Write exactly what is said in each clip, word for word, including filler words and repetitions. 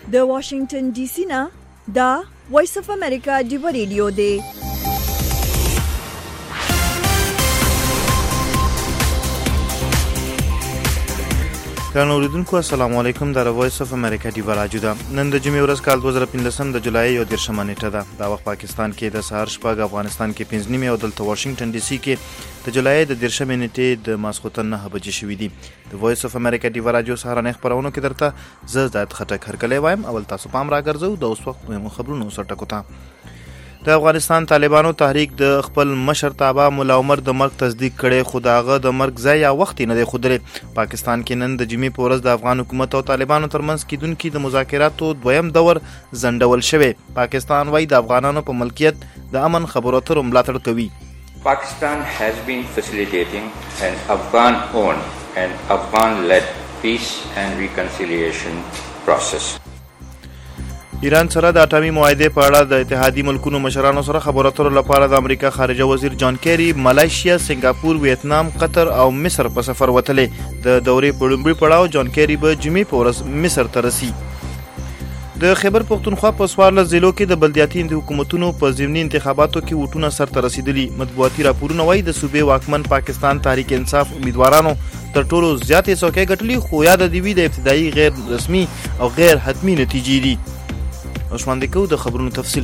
د واشنگټن ډي سي نه دا وایس اف امریکا دی ریډیو دی. ګرانو اوریدونکو السلام علیکم. د وایس اف امریکا دی راډیو ده. نن د جمعې ورځ کال دوه زره پنځلس د جولای یو دیرشمه نیټه ده. دا وخت پاکستان کې د سهار شپږ، افغانستان کې پنځه نیمې او دلته واشنگټن ډي سي کې د جولای د دیرشمې نیټې د ماسخوتن نه بجې شوې دي. د وایس اف امریکا دی راډیو سهارنۍ خبرونو کې درته زه زاد خټک هرکلی وایم. اول تاسو پام راګرځو د اوس وخت مهمو خبرونو سره ټکو ته. د افغانستان طالبانو تحریک د خپل مشر تابع مولا عمر د مرګ تصدیق کړي، خو داغه د مرګ ځای یا وخت نه دی خودره. پاکستان کې نن د جمعې په ورځ د افغان حکومت او طالبانو ترمنځ کېدونکي د مذاکراتو دویم دور ځنډول شوی. پاکستان وايي د افغانانو په ملکیت د امن خبرو اترو ملاتړ کوي. Pakistan has been facilitating an Afghan-owned and Afghan-led peace and reconciliation process. ایران سره د اټامي معاهدې په اړه د اتحادیې ملکونو مشرانو سره خبرو اترو لپاره د امریکا خارجه وزیر جان کیری ملایشیا، سنگاپور، ویتنام، قطر او مصر په سفر وتلی. د دورې په لومړي پړاو جان کیری به جمعې په ورځ مصر ته رسي. د خیبر پختونخوا په څوارلس ضلعو کې د بلدیاتي حکومتونو په ضمني انتخاباتو کې ووټونه سرته رسیدلي. مطبوعاتي راپورونه وایي د صوبې واکمن پاکستان تحریک انصاف امیدوارانو تر ټولو زیاتې څوکۍ ګټلي، خو یاد دې وي د ابتدایي غیر رسمي او غیر حتمي نتیجې دي. اوس باندې کو د خبرونو تفصیل.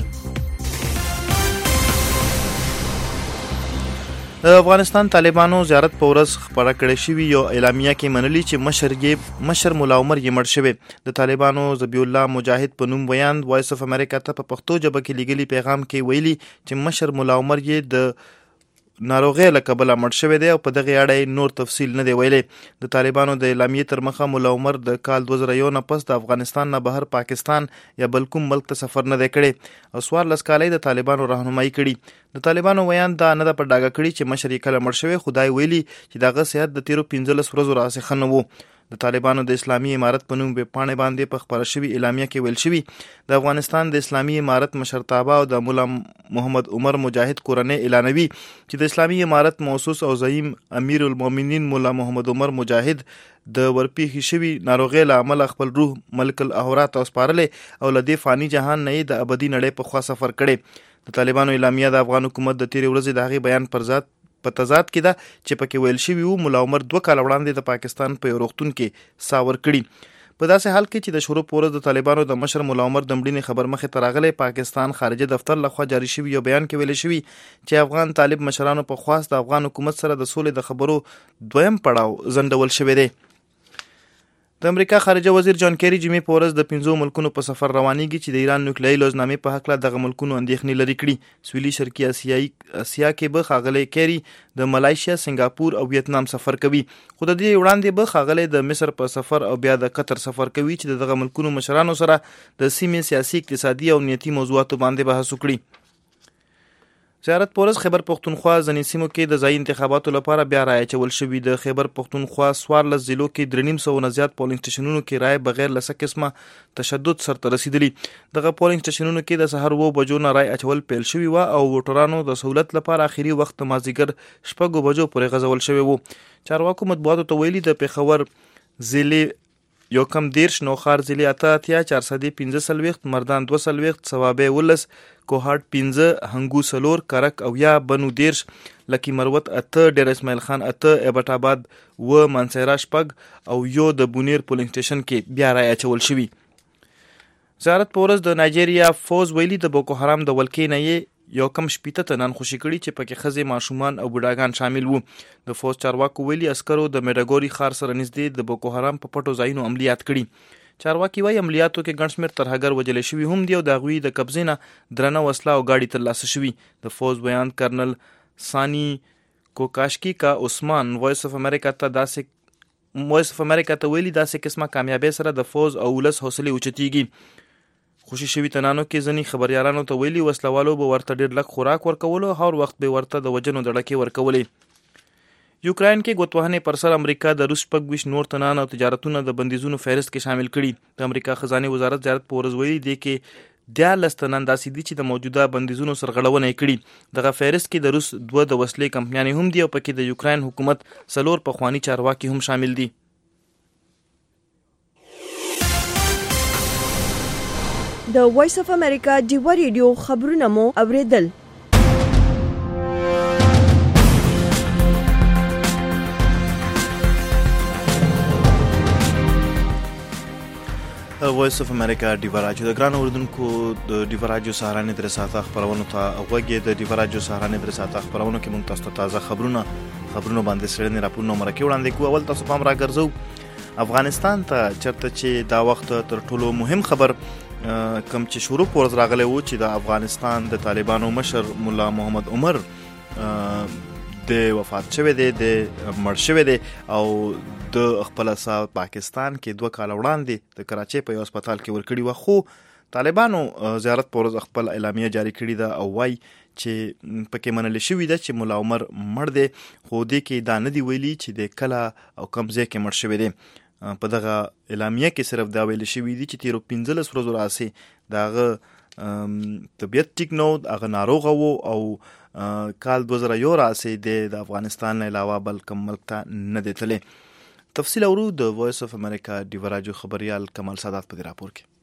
د افغانستان طالبانو زیارت په ورځ خبره کړې شوې یو اعلامیه کې منلي چې مشر یې مشر مولا عمر یې مړ شوی. د طالبانو ذبیح الله مجاهد په نوم بیان وایس اف امریکا ته په پښتو ژبه کې لګلي پیغام کې ویلي چې مشر مولا عمر یې د ناروغۍ له کبله مړ شوی دی او په دغه اړه نور تفصیل نه دی ویلی. د طالبانو د اعلامیې تر مخه مولا عمر د کال دوه زره یو نه پس د افغانستان نه بهر پاکستان یا بل کوم ملک ته سفر نه دی کړی او څوارلس کاله د طالبانو راهنمایي کړي. د طالبانو ویان دا نه ده په ډاګه کړي چې مشر یې کله مړ شوی، خدای ویلي چې دغه صحت د تیرو پنځلس ورځو راڅخه ښه نه و. د طالبانو د اسلامي امارت په نوم به پاڼې باندې په خبره شوي اعلامیه کې ویل شوي د افغانستان د اسلامي امارت مشرتابه او د مولا محمد عمر مجاهد کورنۍ اعلانوي چې د اسلامي امارت موسوس او زعیم امیر المؤمنین مولا محمد عمر مجاهد د ورپېښې شوي ناروغۍ له امله خپل روح ملک الاحرات ته وسپارلې او له دې فاني جهان نه یې د ابدي نړۍ په خوا سفر کړی. د طالبانو اعلامیه د افغان حکومت د تیرې ورځې د هغې بیان پر ذات په تضاد کې ده چې پکې ویل شوي وو مولا عمر دوه کاله وړاندې د پاکستان په یو روغتون کې ساه ورکړي. په داسې حال کې چې د شروع په ورځ د طالبانو د مشر مولا عمر د مړینې خبر مخې ته راغلی، پاکستان خارجه دفتر لخوا جاري شوي یو بیان کې ویل شوي چې افغان طالب مشرانو په خواست د افغان حکومت سره د سولې د خبرو دویم پړاو ځنډول شوی دی. د امریکا خارجه وزیر جان کیری جمعې په ورځ د پنځو ملکونو په سفر روانېږي چې د ایران نوکلیایي لوزنامې په هکله دغه ملکونو اندېښنې لرې کړي. سویلي شرقي اسیایي اسیا کې به ښاغلی کیری د ملایشیا، سنگاپور او ویتنام سفر کوي، خو د دې وړاندې به ښاغلی د مصر په سفر او بیا د قطر سفر کوي چې دغه ملکونو مشرانو سره د سیمې سیاسي، اقتصادي او امنیتي موضوعاتو باندې بحث وکړي. زیارت په ورځ خیبر پختونخوا ځینې سیمو کې د ځایي انتخاباتو لپاره بیا رایه اچول شوي. د خیبر پختونخوا څوارلس ضلعو کې درې نیم سوه نه زیات پولینګ سټیشنونو کې رایه بغیر له څه قسمه تشدد سرته رسیدلي. دغه پولینګ سټیشنونو کې د سهار اوو بجو نه رایه اچول پیل شوي وه او ووټرانو د سهولت لپاره اخري وخت د مازدیګر شپږو بجو پورې غځول شوی و. چارواکو مطبوعاتو ته ویلي د پېښور ضلع یو کم دیرش، نوخار ضلع اته اتیا، چارسدې پنځه څلوېښت، مردان دوه څلوېښت، صوابۍ اوولس، کوهاټ پنځه، هنګو څلور، کرک اویا، بنو دیرش، لکی مروت اته، ډیر اسماعیل خان اته، ایبټ آباد اوه، مانسهره شپږ او یو د بونیر پولینګ سټیشن کې بیا رایه اچول شوي. زیارت په ورځ د نایجیریا فوز ویلي د بوکو حرام د ولکې نه یې یو کم شپېته تنان خوشي کړي چې پکې ښځې، ماشومان او بوډاګان شامل وو. د فوز چارواکو ویلي عسکرو د میډاګوري ښار سره نږدې د بوکو حرام په پټو ځایونو عملیات کړي. چارواکي وایي عملیاتو کې ګڼ شمېر ترهګر وژلې شوي هم دي او د هغوی د قبضې نه درنه وسله او ګاډي ترلاسه شوي. د فوز بیان کرنل سانی کوکاشکی کا عثمان وایس اف امریکا ته داسې وایس اف امریکا ته ویلي داسې قسمه کامیابۍ سره د فوز او ولس حوصلې اوچتېږي. خوشي شوي تنانو کې ځینې خبریالانو ته ویلي وسلوالو به ورته ډېر لږ خوراک ورکولو او هر وخت به ورته د وژنو دړکې ورکولې. یوکراین کې ګوتوهنې پر سر امریکا د روس شپږ ویشت نور تنان او تجارتونه د بندیزونو فهرست کې شامل کړي. د امریکا خزانې وزارت زیارت په ورځ ویلي دی کې دیارلس تنان داسې دي چې د موجوده بندیزونو سرغړونه یې کړي. دغه فهرست کې د روس دوه د وسلې کمپنیانې هم دي او پکې د یوکراین حکومت څلور پخواني چارواکي هم شامل دي. د وایس اف امریکا ډیوا ریډیو خبرونه مو اوریدل. وایس اف امریکا ډیوا راډیو د ګران اوردونکو د ډیوا راډیو سهارنې درې ساعته خبرونو ته غوږی د ډیوا راډیو سهارنې درې ساعته خبرونو کې مونږ تاسو ته تازه خبرونه خبرونه باندې سړنې راپورونه مرکه وړاندې کوو. اول تاسو پام راګرځو افغانستان ته چرته چې دا وخت تر ټولو مهم خبر کم چې شروع پورز راغلی و چې د افغانستان د طالبانو مشر مولا محمد عمر د وفات شوی دی د مړ شوی دی او د خپل سا پاکستان کې دوه کال وړاندې د کراچۍ په یو هسپتال کې ورکړی و، خو طالبانو زیارت پورز خپل اعلامیه جاری کړې ده او وایي چې پکې منل شوی ده چې مولا عمر مړ دی، خو دې کې دا نه دی ویلي چې د کله او کوم ځای کې مړ شوی دی. په دغه اعلامیه کې صرف دا ویل شوی دی چې تیرو پنځلس ورځو راځي دغه طبیعت ټیک نو هغه ناروغه وو او کال دوه زره یو راځي د افغانستان نه علاوه بل کوم ملک ته نه دی تللی. تفصیل اورو د وایس اف امریکا ډیوا راډیو خبريال کمال سادات په راپور کې.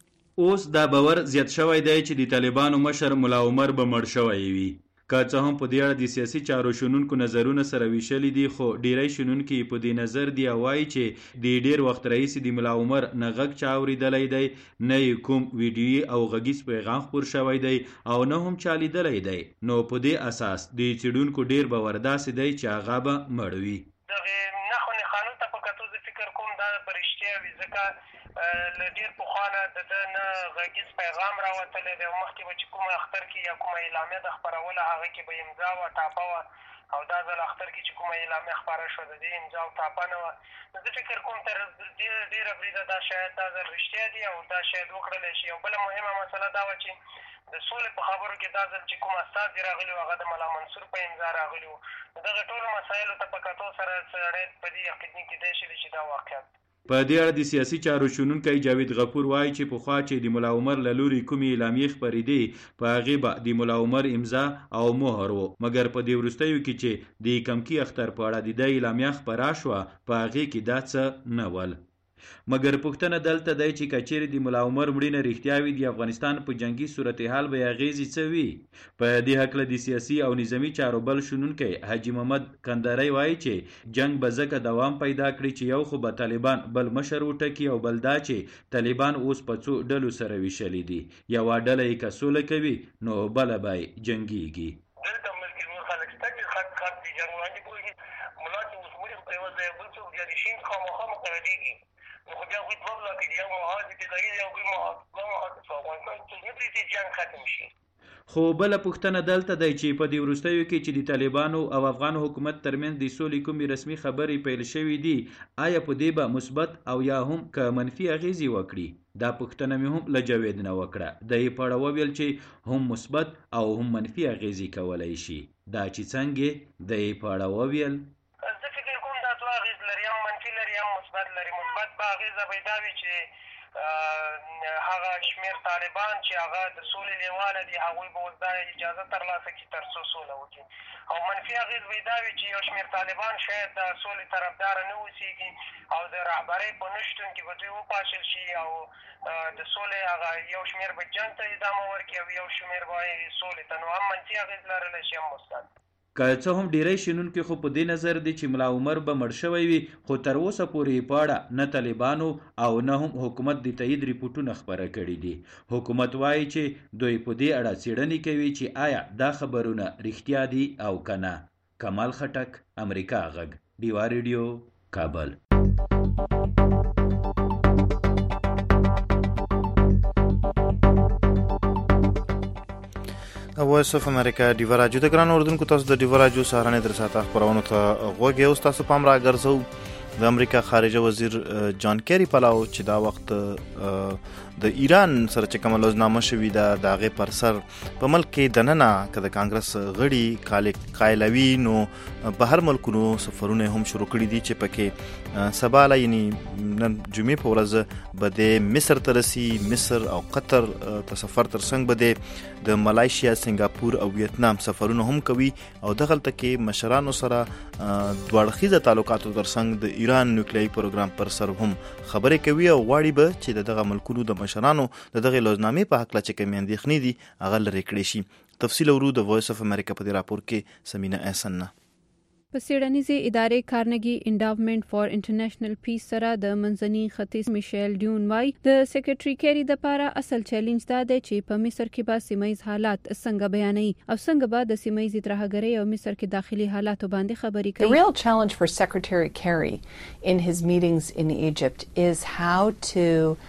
اوس دا باور زیات شوی دی چې د طالبانو مشر مولا عمر به مړ شوی وي. که څه هم په دې اړه د سیاسي چارو شنونکو نظرونه سره ویشلي دي، خو ډیری شنونکي په دې نظر دی وایي چې د ډیر وخت راهیسې د مولا عمر نه غږ چا اورېدلی دی، نه یې کوم ویډیویي او غږیز پیغام خپور شوی دی او نه هم چا لیدلی دی. نو په دې اساس د څېړونکو ډیر باور داسې دی چې هغه به مړ وي. دغې نښو نښانو ته په کتو زه فکر کوم دا به رښتیا وي، ځکه له ډېر پخوا نه د ده نه غږیز پیغام راوتلی دی او مخکې به چې کومه اختر کې یا کومه اعلامیه ده خپروله هغه کې به امضا وه، ټاپه وه، او دا ځل اختر کې چې کومه اعلامیه خپره شوه د دې امضا او ټاپه نه وه. نو زه فکر کوم تر ډېره بریده دا شاید دا ځل رښتیا دي او دا شاید وکړلی شي. او بله مهمه مسله دا وه چې د سولې په خبرو کې دا ځل چې کوم استازي راغلي وو هغه د ملا منصور په امضا راغلي وو. دغه ټولو مسایلو ته په کتو سره سړی په دې یقیني کېدی شي چې دا واقعیت. په دې اړه د سیاسي چارو شنونکی جاوید غفور وایي چې پخوا چې د مولا عمر له لوري کومې اعلامیې خپرېدې په هغې به د مولا عمر امضا او مهر و، مګر په دې وروستیو کې چې د کمکي اختر په اړه د ده اعلامیه خپره شوه په هغې کې دا څه نه ول. مګر پوښتنه دلته دی چې که چیرې د مولا عمر مړینه رښتیا وي د افغانستان په جنګي صورتحال به یې اغېزې څه وي؟ په دې هکله د سیاسي او نظامي چارو بل شنونکی حاجي محمد کندهاری وایي چې جنګ به ځکه دوام پیدا کړي چې یو خو به طالبان بل مشر وټکي او بل دا چې طالبان اوس په څو ډلو سره ویشلي دي، یوه ډله یې که سوله کوي نو بله به یې جنګېږي. دلته ملکي خلک شته چې خط خط د جنګ وړاندې پوهېږي، ملا چې اوس مړي په یوه ځای بل څوک بیا د شین خامخا مقررېږي. نو خو بیا هغوی دوه بلاکې دي، یو محاذ ابتدایي دی او بل محاذ دوه محاذ په افغانستان کې نه پرېږدي جنګ ختم شي. خو بله پوښتنه دلته دی چې په دې وروستیو کې چې د طالبانو او افغان حکومت ترمنځ د سولې کومې رسمي خبرې پیل شوې دي، آیا په دې به مثبت او یا هم که منفي اغېزې وکړي؟ دا پوښتنه مې هم له جاوید نه وکړه. د یې په اړه وویل چې هم مثبت او هم منفي اغېزې کولی شي. دا چې څنګه د یې په اړه وویل. زه فکر کوم دا دوه اغېز لري، هم منفي لري هم مثبت لري. مثبت به اغېزه به دا وي چې هغه شمېر طالبان چې هغه د سولې لیواله دي هغوی به اوس دا اجازه ترلاسه کړي تر څو سوله وکړي. او منفي اغېز به دا وي چې یو شمېر طالبان شاید د سولې طرفداره نه اوسېږي او د رهبرۍ په نه شتون کې به دوی وپاشل شي او د سولې هغه یو شمېر به جنګ ته ادامه ورکړي او یو شمېر به سولې ته. نو هم منفي اغېز لرلی شي هم مثبت. که څه هم ډیری شنونکي خو په دې نظر دي چې مولا عمر به مړ شوی وي، خو تر اوسه پورې په اړه نه طالبانو او نه هم حکومت د تایید ریپورټونه خپاره کړي دي. حکومت وایي چې دوی په دې اړه څېړنې کوي چې آیا دا خبرونه رښتیا دي او که نه. کمال خټک، امریکا غږ، ډیوا ریډیو، کابل. وایس اف امریکا ډیوا راډیو د ګران اوردونکو تاسو د ډیوا راډیو سهارنې درې ساعته خبرونو ته غوږ یې. اوس تاسو پام راګرځو د امریکا خارجه وزیر جان کیری پلاو چې دا وخت د ایران سره چې کومه لوزنامه شوې ده د هغې پر سر په ملک کې دننه که د کانګرس غړي قایلوي نو بهر ملکونو سفرونه هم شروع کړي دي چې پکې سباله یعنی نن جمعې په ورځ به د مصر ته رسي، مصر او قطر ته سفر تر څنګ به د ملایشیا، سنګاپور او ویتنام سفرونه هم کوي او دغلته کې مشرانو سره دوه اړخیزه تعلقاتو تر څنګ د ایران نیوکلیایي پروګرام پر سر هم خبرې کوي او غواړي به چې د دغه ملکونو د مشرانو د دغه لوزنامې په حق لا چې کومې اندېښنې دي هغه لرې کړې شي. تفصیل ورو د وایس اف امریکا په دې راپور کې سمینه احسن نه. په څېړنیزې ادارې کارنګي انډاومنټ فار انټرنیشنل پیس سره د منځني ختیځ میشیل ډیون وای د سیکریټري کیری د لپاره اصل چیلنج دا دی چې په مصر کې به سیمایي حالات څنګه بیانوي او څنګه به د سیمایي ترهګرۍ او مصر کې داخلي حالاتو باندې خبرې کوي. The real challenge for Secretary Kerry in his meetings in Egypt is how to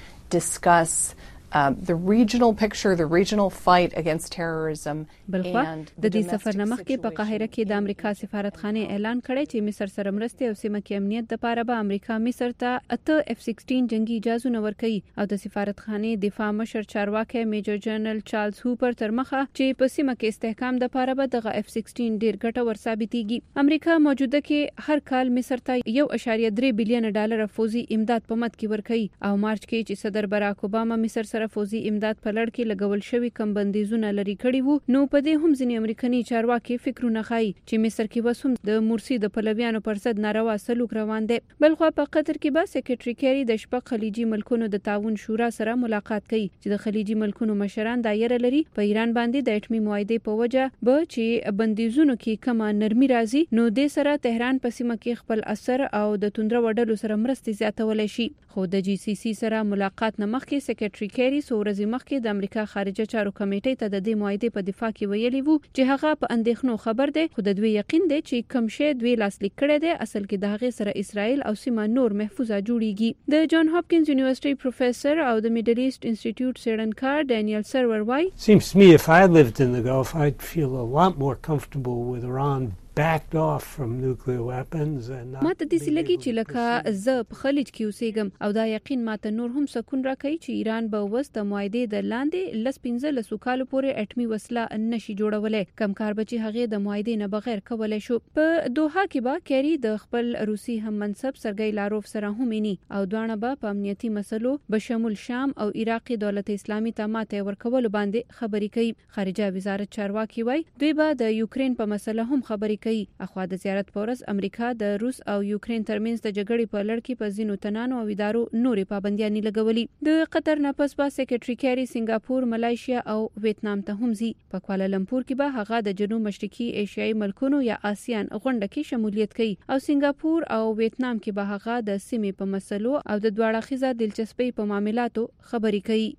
discuss Um, the regional picture, the regional fight against terrorism. بلخوا د دې سفر نمخکې په قاهره کې د امریکا سفارتخانه اعلان کړی چې مصر سره مرستې او سیمه کې امنیت د لپاره به امریکا مصر ته اته اف سیکسټین جنگي اجازه نه ورکړي او د سفارتخانه دفاع مشر چارواکي میجر جنرال چارلز هوپر تر مخه چې په سیمه کې استحکام د لپاره به د اف سیکسټین ډیر ګټه ور ثابتېږي. امریکا موجوده کې هر کال مصر ته یو اشاریه درې بلین ډالر فوزي امداد په مد کې ورکړي او مارچ کې چې صدر باراک اوباما مصر سره فوزي امداد په لړ کې لګول شوی کم بندیزونه لري کړي وو نو په دې هم ځینې امریکایي چارواکي فکرونه ښایي چې مصر کې وسوم د مرسي د پلویانو پر ضد ناروا سلوک روان دي. بلخوا په قطر کې به سیکریټري کیری د شپږ خلیجي ملکونو د تعاون شورا سره ملاقات کوي چې د خلیجي ملکونو مشران دایره لري په ایران باندې د اټمي معاهده په وجه به چې بندیزونو کې کمه نرمي راځي نو د سره تهران په سیمه کې خپل اثر او د توندره وډلو سره مرستې زیاتولای شي. خو د جی سی سی سره ملاقات نه مخکې سیکریټري کیری سورزي مخکې د امریکا خارجه چارو کمیټې ته د دې معاهده په دفاع کې ویلي وو چې هغه په اندېښنو خبر دی خو د دوی یقین دی چې کم شی دوی لاسلیک کړی دی اصل کې د هغې سره اسرائیل او سیمه نور محفوظه جوړیږي. د جان هاپکینز یونیورسيټي پروفیسور او د میډل ایست انسټیټیوټ څېړنکار ډانیل سرور وای Seems to me if I lived in the Gulf I'd feel a lot more comfortable with Iran backed off from nuclear weapons and ما ته د سلګي چې لکه زه په خلیج کې اوسېږم او دا یقین ماته نور هم سکون راکړي چې ایران به وست معاهده د لاندې لس پنځه لسو کالو پورې اټمي وسله نشي جوړولای کم کار به چې هغه د معاهده نه بغیر کولای شو. په دوحه کې به کیری د خپل روسي هم منصب سرګي لاروف سره هم ني او دوانه به په امنیتي مسلو به شمول شام او عراق دولت اسلامي ته ماته ورکول باندې خبرې کوي. خارجه وزارت چارواکي وای دوی به د یوکرين په مسله هم خبرې کوي. اخوا د زیارت پورس امریکا د روس او یوکرين ترمنځ د جګړې په لړ کې په ځینو تنانو او ادارو نورې پابندیاں لګولې. د قطر نه پس با سیکریټري کیری سنگاپور ملایشیا او ویتنام ته هم ځي. په کوالالمپور کې به هغه د جنوب مشرقي ایشیایي ملکونو یا آسیان غونډه کې شمولیت کوي او سنگاپور او ویتنام کې به هغه د سیمې په مسلو او د دواړه خزه دلچسپي په معاملاتو خبرې کوي.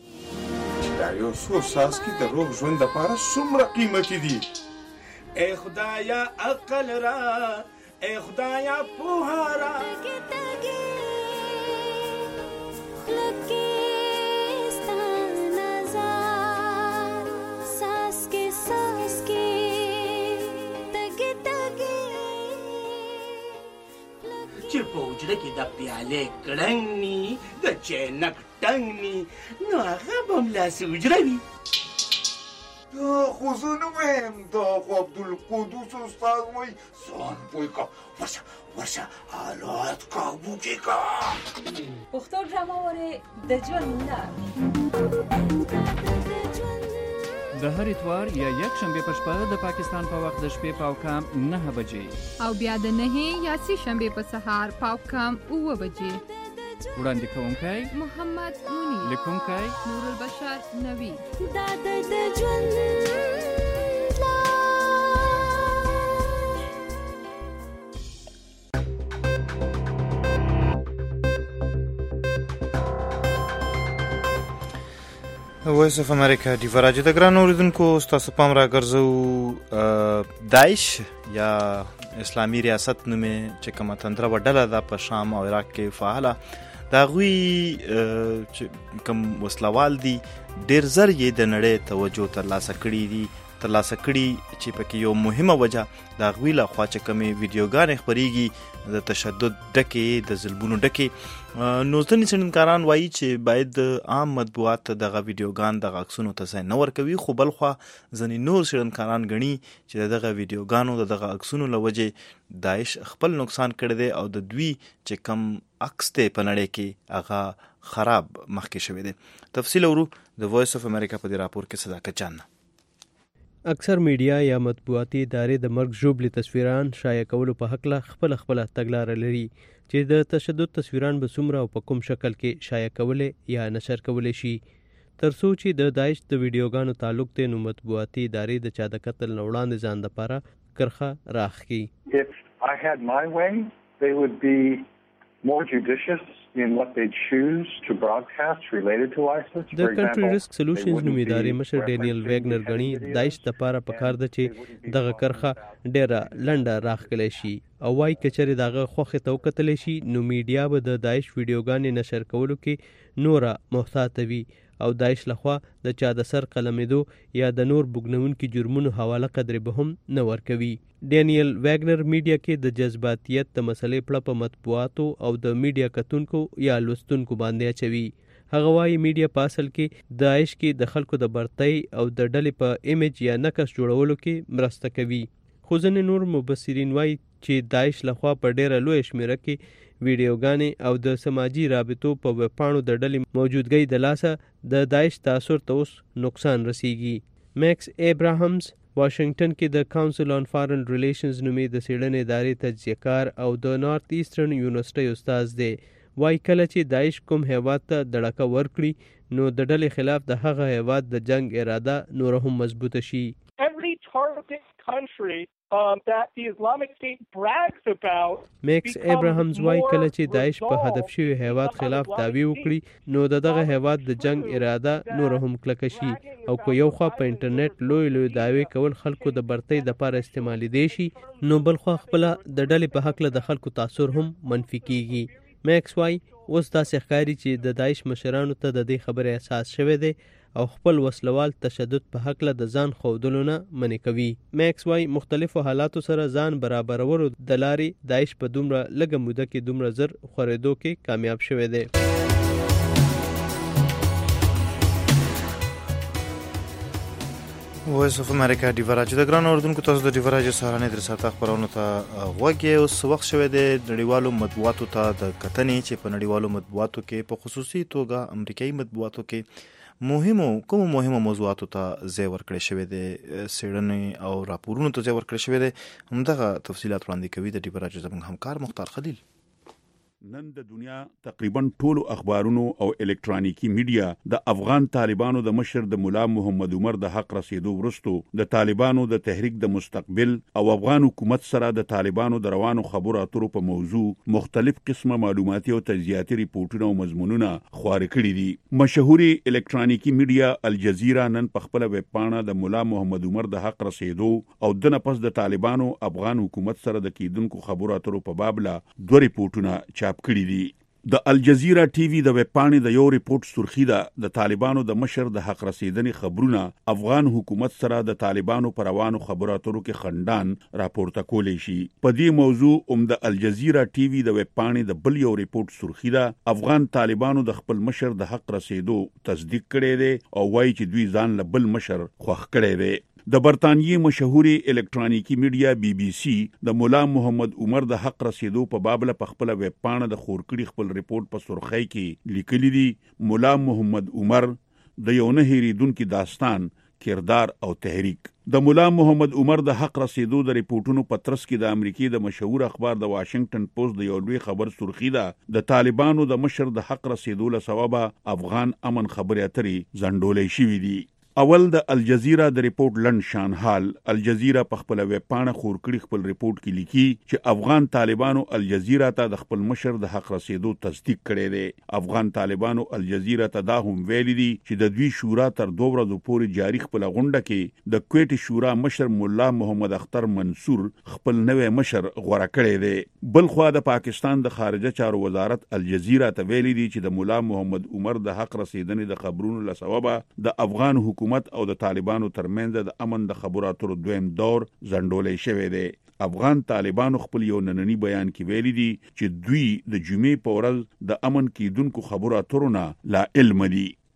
دا یو څو ساس کې د روغ ژوند لپاره څومره قیمتي دي. اے خدایا عقل را اے خدایا پوهارا چې په وجره کې د پیالې کړنګ ني د چینک ټنګ ني نو هغه به ملاسې وجره وي. دا خو زه نه وایم دا خو عبدالقدوس استاد وایي ځان پوه که ورشه ورشه حالات کابو کې که پښتو ډرامه ورې د ژوند لار د هر اتوار یا یک شنبه په شپه د پاکستان په وخت د شپې پاو کام نه بجې او بیا د نه یا سه شنبه په سهار پاو کام اوه بجې. وړاندې کوونکی محمد منیر، لیکونکی نور البشر نوی. دا د ژوند لار وایس اف امریکا دی فراجه د ګران اوریدونکو ستاسو پام را ګرځو داعش یا اسلامي ریاست نومې چې کومه تندره وډله ده په شام او عراق کې فعاله د هغوی چې کوم وسلوال دي ډېر زر یې د نړۍ توجه ترلاسه کړي دي ترلاسه کړي چې پکې یو مهمه وجه د هغوی لخوا چې کومې ویډیوګانې خپرېږي د تشدد ډکې د ظلمونو ډکې نو ځینې څېړنکاران وایي چې باید عام مطبوعات دغه ویډیوګان دغه عکسونو ته ځای نه ورکوي خو بلخوا ځینې نور څېړنکاران ګڼي چې د دغه ویډیوګانو د دغه عکسونو له وجې داعش خپل نقصان کړی دی او د دوی چې کم عکس دی په نړۍ کې هغه خراب مخکې شوی دی. تفصیل ورو د وایس اف امریکا په دې راپور کې صداقت جان. اکثر میډیا یا مطبوعاتي ادارې د مرګ ژوبلې تصویران شایع کولو په حق له خپل خپل تګلارې لري چې د تشدد تصویران به څومره او په کوم شکل کې شایع کولې یا نشر کولې شي. ترڅو چې د داعش د ویډیوګانو تعلق دی نو مطبوعاتي ادارې د چا د قتل نه وړاندې ځان دپاره کرښه راښکي. If I had my way, they would be more judicious in what they choose to broadcast related to ISIS. د کنټری ریسک سولوشنز نومي ادارې مشر ډینیل ویګنر غني داعش دپاره پکار ده چې دغه کرښه ډیره لنډه راښکلی شي او وایي که چېرې د هغه خوښې ته وکتلی شي نو میډیا به د داعش ویډیوګانې نشر کولو کې نوره محتاطه وي او داعش لخوا د چا د سر قلمېدو یا د نور بوږنونکي جرمونو حواله قدرې به هم نه ورکوي. ډینیل ویګنر میډیا کې د جذباتیت د مسلې پړه په مطبوعاتو او د میډیا کتونکو یا لوستونکو باندې اچوي. هغه وایي میډیا په اصل کې داعش کې د خلکو د برتۍ او د ډلې په ایمیج یا نقش جوړولو کې مرسته کوي. خو ځینې نور مبصرین وایي چې داعش لخوا په ډیره لویه شمېره کې ویډیوګانې او د سماجي رابطو په ویبپاڼو د ډلې موجودګۍ د لاسه د داعش تاثر ته اوس نقصان رسیږي. میکس ایبراهمز واشنگټن کې د کاونسل آن فارن ریلیشنز نومي د څېړنې ادارې تجزیه کار او د نارت ایسټرن یونیورسټۍ استاد دی. وایي کله چې داعش کوم هیواد ته دړکه ورکړي نو د ډلې خلاف د هغه هیواد د جنگ اراده نور هم مضبوطه شي. Every targeted country um, that the Islamic State brags about. میکس ایبراهمز وایي کله چې داعش په هدف شوي هیواد خلاف دعوی وکړي نو د دغه هیواد د جنگ اراده نور هم کلکه شي او که یو خوا په انټرنیټ لوی لوی دعوی کول خلکو د برتۍ دپاره استعمالیدی شي نو بل خوا خپله د ډلې په هکله د خلکو تاثر هم منفي کیږي. میکس وایي اوس داسې ښکاري چې د داعش مشرانو ته د دې خبرې احساس شوی دی او خپل وسلوال تشدد په حقله د ځان ښودلو نه منع کوي. میکس وایي مختلفو حالاتو سره ځان برابرولو د لارې داعش په دومره لږه موده کې دومره زر خورېدو کې کامیاب شوی دی. وایس اف امریکا ډیوراج د ګران اردوونکو تاسو د ډیوراج سهارنې در ساته خبرونو ته غوږ اوس وخت شوی دی نړیوالو مطبوعاتو ته د کتنې چې په نړیوالو مطبوعاتو کې په خصوصي توګه امریکایي مطبوعاتو کې مهمو کوم مهمو موضوعاتو ته ځای ورکړی شوی دی څېړنې او راپورونو ته ځای ورکړی شوی دی همدغه تفصیلات وړاندې کوي د ډیوراج زموږ همکار مختار خلیل. نن د دنیا تقریبا ټولو اخبارونو او الکترونیکی میډیا د افغان طالبانو د مشر د مولا محمد عمر د حق رسیدو وروسته د طالبانو د تحریک د مستقبل او افغان حکومت سره د طالبانو د روانو خبرو اترو په موضوع مختلف قسمه معلوماتي او تجزیاتي ریپورتونه او مضمونونه خپاره کړي دي. مشهوري الکترونیکی میډیا الجزیره نن په خپل ویب پاڼه د مولا محمد عمر د حق رسیدو او د نپس د طالبانو افغان حکومت سره د کیدونکو خبرو اترو په باب لا دوه ریپورتونه چاپ کړي دي. د الجزیره ټي وي د ویب پاڼې د یو ریپورت سرخی ده د طالبانو د مشر د حق رسیدنې خبرونه افغان حکومت سره د طالبانو پر روانو خبرو اترو کې خندان راپورته کولی شي. په دې موضوع هم د الجزیره ټي وي د ویب پاڼې د بل یو ریپورت سرخی ده افغان طالبانو د خپل مشر د حق رسیدو تصدیق کړی دی او وایي چې دوی ځان له بل مشر خوښ کړی دی. د برطانیې مشهوري الکترونیکی میډیا بی بی سی د مولا محمد عمر د حق رسیدو په باب له خپل ویب پاڼه د خورکړي خپل ریپورت په سرخی کې لیکلي دي مولا محمد عمر د یو نه هېریدونکي داستان کردار او تحریک. د مولا محمد عمر د حق رسیدو د ریپورتونو په ترڅ کې د امریکای د مشهور اخبار د واشنگټن پوسټ د یو لوی خبر سرخی ده د طالبانو د مشر د حق رسیدو له سببه افغان امن خبرې اترې ځنډولې شوې دي. اول د الجزیره د ریپورت لند شان حال الجزیره په خپل ویب پاڼه خور کړی خپل ریپورت کې لیکي چې افغان طالبانو الجزیره ته د خپل مشر د حق رسیدو تصدیق کړی دی. افغان طالبانو الجزیره ته دا هم ویلي دي چې د دوی شورا تر دوه ورځې پورې جاری خپل غونډه کې د کویټ شورا مشر مولا محمد اختر منصور خپل نوې مشر غوړه کړی دی. بل خو د پاکستان د خارجه چارو وزارت الجزیره ته ویلي دي چې د مولا محمد عمر د حق رسیدنې د خبرونو له سببه د افغان حکومت حکومت او د طالبانو ترمنځ د امن د خبرو اترو دویم دور ځنډولې شوی دی. افغان طالبانو خپل یو نننی بیان کې ویلي دي چې دوی د جمعې په ورځ د امن کېدونکو خبرو اترو نه لا علم دي.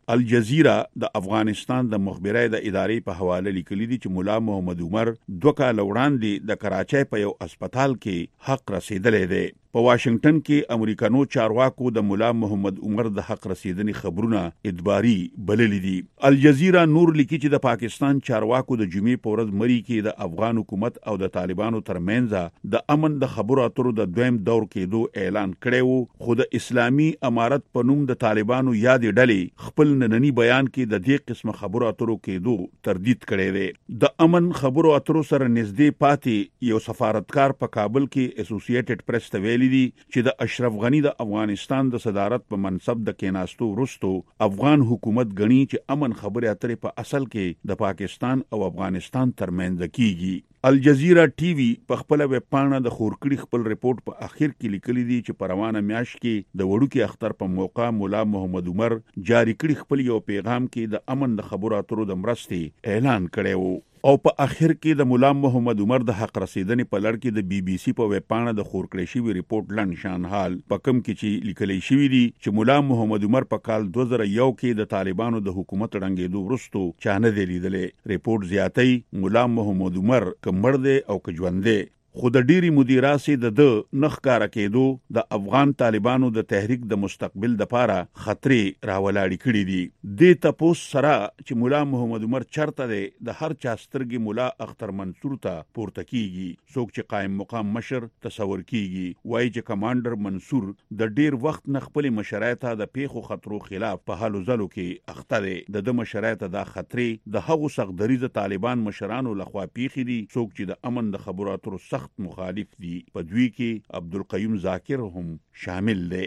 الجزیره د افغانستان د مخبري د ادارې په حواله لیکلي دي چې مولا محمد عمر دوه کال وړاندې د کراچۍ په یو هسپتال کې حق رسیدلې دی. په واشنگټن کې امریکانو چارواکو د مولا محمد عمر د حق رسیدنې خبرونه ادباري بللې دي. الجزیره نور لیکي چې د پاکستان چارواکو د جمعې په ورځ مری کې د افغان حکومت او د طالبانو ترمنځ د امن د خبرو اترو د دویم دور کېدو اعلان کړی وو، خو د اسلامي امارت په نوم د طالبانو یادې ډلې خپل نننی بیان کې د دې قسم خبرو اترو کېدو تردید کړی دی. د امن خبرو اترو سره نږدې پاتې یو سفارتکار په کابل کې اسوسییټډ پریس ته لیدي چې د اشرف غنی د افغانستان د صدارت په منصب د کېناستو وروسته افغان حکومت غنی چې امن خبرې اترې په اصل کې د پاکستان او افغانستان ترمنځ کیږي. الجزیره ټي وي په خپل ویب پاڼه د خورکړي خپل ریپورت په اخر کې لیکلي دي چې په روانه میاشت کې د وړوکي اختر په موقع مولا محمد عمر جاری کړي خپل یو پیغام کې د امن د خبرو اترو د مرستې اعلان کړی وو، او په اخر کې د مولا محمد عمر د حق رسیدنې په لړ کې د بي بي سي په ویب پاڼه د خورکړی شوی ریپورت لنډ شان حال په کم کې چې لیکلی شوی دی چې مولا محمد عمر په کال دوه زره یو کې د طالبانو د حکومت ړنګېدو وروسته چا نه دی لیدلی. ریپورت زیاتی مولا محمد عمر که مړ دی او که ژوند دی، خو د ډيري مدیراسي د د نخ کار کېدو د افغان طالبانو د تحریک د مستقبل د پاره خطرې راولاړې کړې دي. د تپوس سره چې مولا محمد عمر چرته دی د هر چا سترګې مولا اختر منصور ته پورته کیږي. څوک چې قائم مقام مشر تصور کیږي وایي چې کمانډر منصور د ډیر وخت نه خپل مشرایته د پیخو خطرو خلاف په حالو ځلو کې اخته دی. د د مشرایته د خطرې د هغو سخدریز طالبان مشرانو لخوا پیخي دي، څوک چې د امن د خبرو اترو سخت مخالف دي. په دوی کې عبدالقیوم ذاکر هم شامل دی.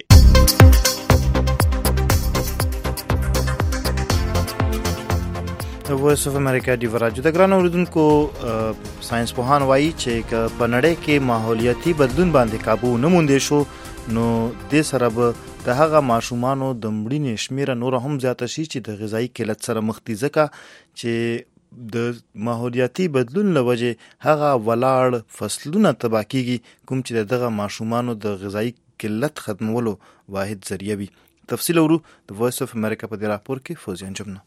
وایس اف امریکا دی ورجو د ګران اوریدونکو ساينس پوهان وایي چې ک په نړۍ کې ماحولیاتي بدلون باندې قابو نه موندې شو نو د سره به د هغه ماشومانو د مړینې شمیره نور هم زیاته شي چې د غذایی قلت سره مخ دي، ځکه چې د ماحولیاتي بدلون لوجه هغه ولاړ فصلونه تباہ کیږي کوم چې دغه ماشومانو د غذایی قلت ختمولو واحد ذریعہ وي. تفصیل ورو د وایس اف امریکا په دې راپور کې فوزیان جمنه.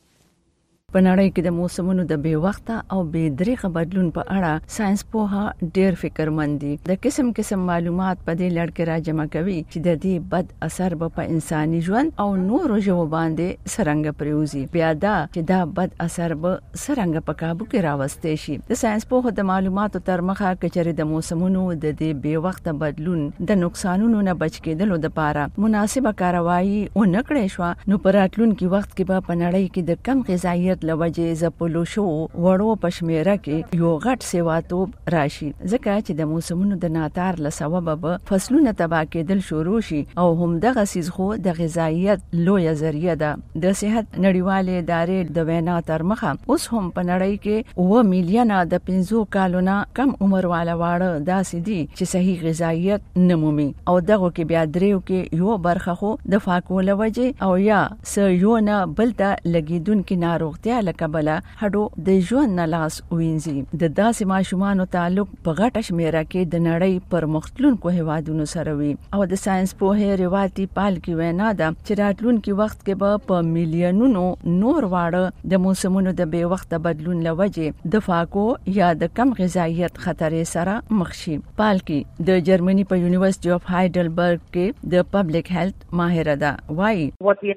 په نړۍ کې د موسمونو د بې وخته او بې دریغه بدلون په اړه ساينس پوها ډېر فکرمند دي. د قسم قسم معلومات په دې لړ کې راجمع کوي چې د دې بد اثر به په انساني ژوند او نورو ژوو باندې څرنګه پریوزي، بیا دا چې دا بد اثر به څرنګه په قابو کې راوستي شي. د ساينس پوها د معلوماتو تر مخه کچري د موسمونو د دې بې وخته بدلون د نقصانونو نه بچ کېدلو لپاره مناسبه کاروایی او نکړې شو، نو په راتلونکي وخت کې به په نړۍ کې د کم غذایت لوجه زپلو شو وړو پشمیره کې یو غټ سیواتوب راشي، ځکه چې د موسمونو د ناتار له سببه به فصلونه تباہ کېدل شروع شي او هم دغه سیز خو د غذایت لویه ذریعہ ده. د صحت نړیوالې ادارې د وینا تر مخه اوس هم په نړۍ کې اوه میلیونه د پنځو کالونو کم عمر والا واړه داسې دي چې صحیح غذایت نه مومي، او دغه کې بیا دریو کې یو برخه خو د فاقو لوجه او یا س یو نه بلته لګیدونکو ناروغتیا لکه بل هډو د ژوند نه لاس وینځي. د داسې ماشومانو تعلق په غټه شمیره کې د نړۍ پر مختلفو هیوادونو سره وي، او د ساينس پوهه روایتي پال کې وینا ده چې راتلونکي وخت کې به په میلیونونو نور واړه د موسمونو د بې وخته بدلون لوجه د فاقو یا د کم غذایت خطرې سره مخ شي. پال کې د جرمني په یونیورسيټي اف هایډلبرګ کې د پبلک هیلث ماهره ده، وایي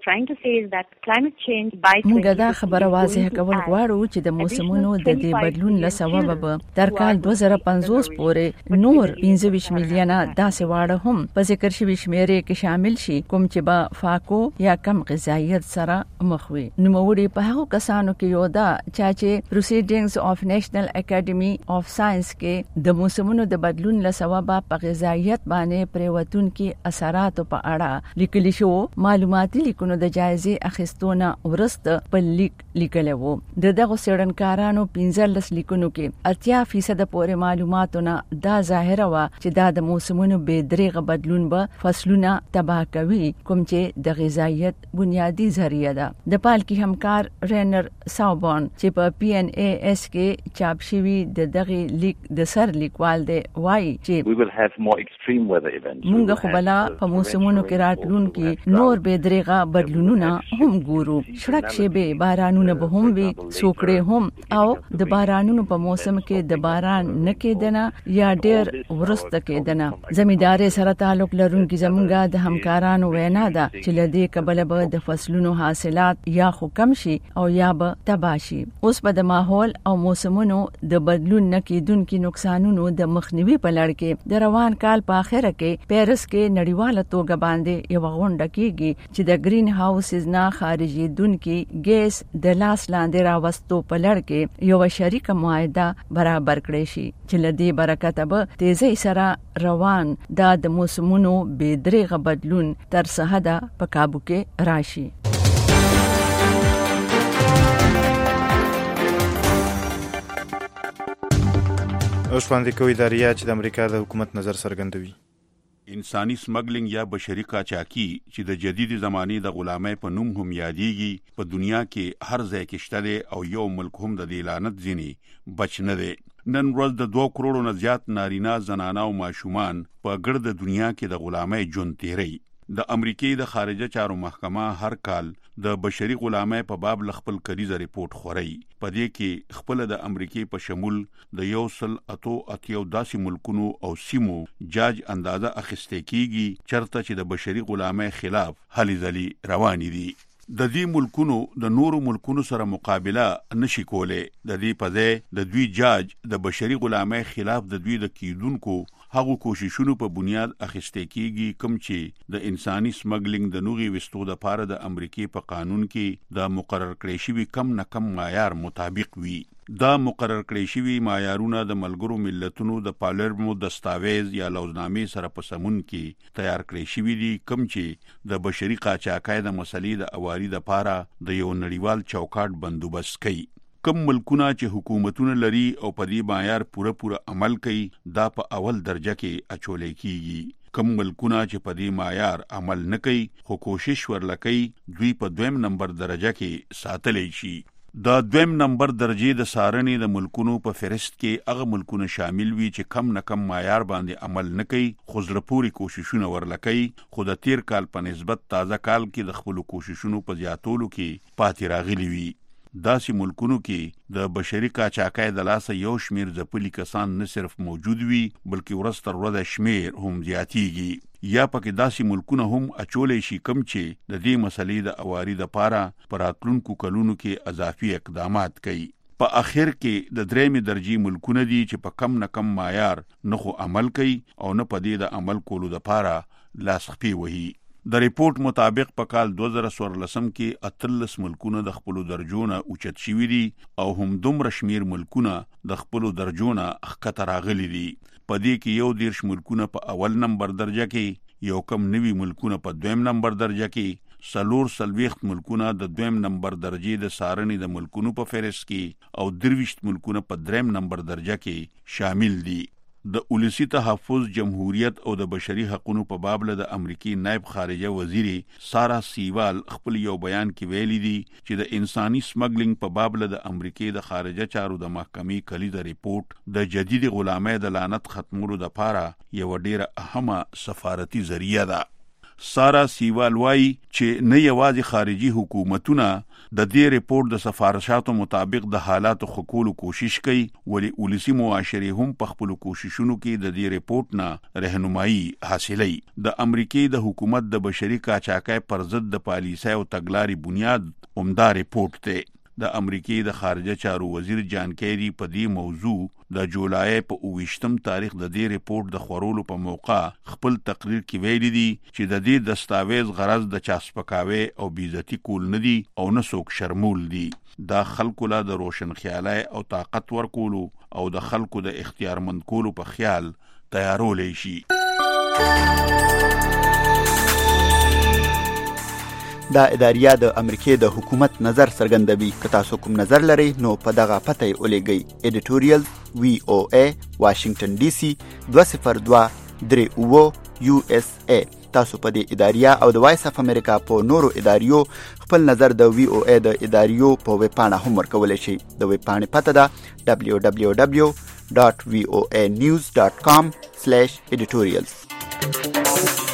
موږ دا خبره واضح کول غواړو چې د موسمونو د دې بدلون له سببه به تر کال دوه زره پنځوس پورې نور پنځه ویشت میلیونه داسې واړه هم په ذکر شوي شمیرې کې شامل شي کوم چې به فاقو یا کم غذایت سره مخ وي. نوموړي په هغو کسانو کې یو ده چې پروسیډینګز اف نیشنل اکیډمي اف ساينس کې د موسمونو د بدلون له سببه په غذایت باندې پریوتونکو اثراتو په اړه لیکلي شو. معلوماتي لیکونو د جایزې اخیستونه ورسته په لیک لیکلی وو. د دغه څېړنکارانو پنځلس لیکونو کې اتیا فیصد پورې معلوماتونه دا ظاهره وه چې دا د موسمونو بې دریغه بدلون به فصلونه تباه کوي، کوم چې د غذایت بنیادی ذریعه ده. د پالکی همکار رینر ساوبون چې په پی ان ای ایس کې چاپ شوی د دغه لیک د سر لیکوال دی وایي چې موږ خو بلا په موسمونو کې راتلونکي نور بې دریغه بدلونونه هم ګورو. شړک شیبې بارانونه به هم وي، سوکړې هم، او د بارانونو په موسم کې د باران نه کېدنه یا ډېر ورسته کېدنه. زمیندارۍ سره تعلق لرونکي زموږ د همکارانو وینا ده چې له دې کبله به د فصلونو حاصلات یا خو کم شي او یا به تباه شي. اوس به د ماحول او موسمونو د بدلون نه کېدونکي نقصانونو د مخنیوي په لړ کې د روان کال په اخره کې پیرس کې نړیواله توګه باندې یو غونډه کېږي چې د گرین هاوسز نه خارجېدونکي ګیس د لاس لاندې راوستو په لړ کې یو شریکه معاهده برابر کړی شي چې له دې برکته به تیزی سره روان دا د موسمونو بې دریغه بدلون تر سحده په کابو کې راشي. اوس باندې کوي داریا چې د امریکا د حکومت نظر څرګندوي. انساني سمګلینګ یا بشري قاچاقي چې د جدید زمانې د غلامۍ په نوم هم یادېږي په دنیا کې هر ځای کې شته دی او یو ملک هم د دې لعنت ځینې بچ نه دی. نن ورځ د دوه کروڑو نه زیات نارینه، زنانه او ماشومان په ګرد دنیا کې د غلامۍ ژوند تیری. د امریکای د خارجه چارو محکمه هر کال د بشري غلامۍ په باب خپل کلیزه ریپورت خوري. په دې کې خپل د امریکای په شمول د یو سل اتو اتیو داسې ملکونو او سیمو جاج اندازه اخیسته کیږي چرته چې د بشري غلامۍ خلاف هلې ځلې روانې دي. د دې ملکونو د نورو ملکونو سره مقابله نشي کوله. د دې په ځای د دوی جاج د بشري غلامۍ خلاف د دوی د کیدونکو هغه کوششونو په بنیاد اخیسته کیږي کوم چې د انساني سمګلینګ د نوغي وستو د پاره د امریکای په قانون کې د مقرر کړی شوی کم نه کم معیار مطابق وي. دا مقرر کړی شوی معیارونه د ملګرو ملتونو د پالرمو دستاویز یا لوزنامې سره په سمون کې تیار کړی شوی دي کوم چې د بشري قاچاقۍ د مسلې د اواري د پاره د یو نړیوال چوکاټ بندوبست کوي. کم ملکونه چې حکومتونه لري او په دې معیار پوره پوره عمل کوي دا په اول درجه کې اچولې کیږي. کم ملکونه چې په دې معیار عمل نه کوي خو کوشش ورلکوي دوی په دویم نمبر درجه کې ساتلې شي. دا دویم نمبر درجه د سارنې د ملکونو په فهرست کې هغه ملکونه شامل وي چې کم نه کم معیار باندې عمل نه کوي خو زړه پورې کوششونه ورلکوي خو د تیر کال په نسبت تازه کال کې د خپل کوششونو په زیاتولو کې پاتې راغلي وي. داسې ملکونو کې د بشري قاچاقۍ د لاسه یو شمیر ځپلي کسان نه صرف موجود وي بلکې ورځ تر ورځې شمیر هم زیاتیږي. یا پکې داسې ملکونه هم اچولې شي کم چې د دې مسلې د اواري د پاره پر راتلونکو کلونو کې اضافي اقدامات کوي. په اخر کې د درېمې درجې ملکونه دي چې په کم نه کم معیار نه خو عمل کوي او نه په دې د عمل کولو د پاره لاس خپې وهي. د ریپورت مطابق په کال دوه زره څوارلسم کې اتلس ملکونه د خپل درجونه اوچت شوي دي او هم دومره شمیر ملکونه د خپل درجونه ښکته راغلي دي. په دې کې یو دیرش ملکونه په اول نمبر درجه کې، یو کم نوي ملکونه په دویم نمبر درجه کې، څلور څلوېښت ملکونه د دویم نمبر درجې د سارنې د ملکونو په فهرست کې او درویشت ملکونه په دریم نمبر درجه کې شامل دي. د اولسی تحفظ، جمهوریت او د بشري حقوقو په باب له د امریکای نائب خارجه وزیر سارا سیوال خپل یو بیان کې ویلي دي چې د انساني سمګلینګ په باب له د امریکای د خارجه چارو د محکمې کلیده ریپورت د جدید غلامۍ د لعنت ختمولو لپاره یو ډیره اهمه سفارتي ذریعہ ده. سارا سیوال وایي چې نه یوازې خارجي حکومتونه د دې ریپورت د سفارشاتو مطابق د حالاتو ښه کولو کوشش کوي ولی ولسی معاشري هم په خپل کوششونو کې د دې ریپورت نه رهنمایي حاصلوي. د امریکای د حکومت د بشري قاچاقۍ پر ضد د پالیسۍ او تګلارې بنیاد عمده ریپورت دی. د امریکای د خارجه چارو وزیر جان کیری په دې موضوع د جولای په اوویشتم تاریخ د دې ریپورت د خورولو په موقع خپل تقریر کې ویلي دي چې د دې دستاویز غرض د چاسپکاوي او بیزتی کول نه دي او نه څوک شرمول دي. دا خلکو له د روشن خیالای او طاقت ورکولو او د خلکو د اختیارمند کولو په خیال تیارولې شي. دا اداریه د امریکای د حکومت نظر څرګندوي. که تاسو کوم نظر لرئ نو په دغه پته یې ولیږئ. ایډیټوریال وی او ای واشنگټن ډي سي دوه صفر دوه درې اوه یو اس ای. تاسو په دې اداریه او د وایس اف امریکا په نورو اداریو خپل نظر د وی او ای د اداریو په ویب پاڼه هم ورکولی شئ. د ویب پاڼې پته ده دبلیو دبلیو دبلیو ډاټ وی او ای نیوز ډاټ کام سلیش ایډیټوریالز.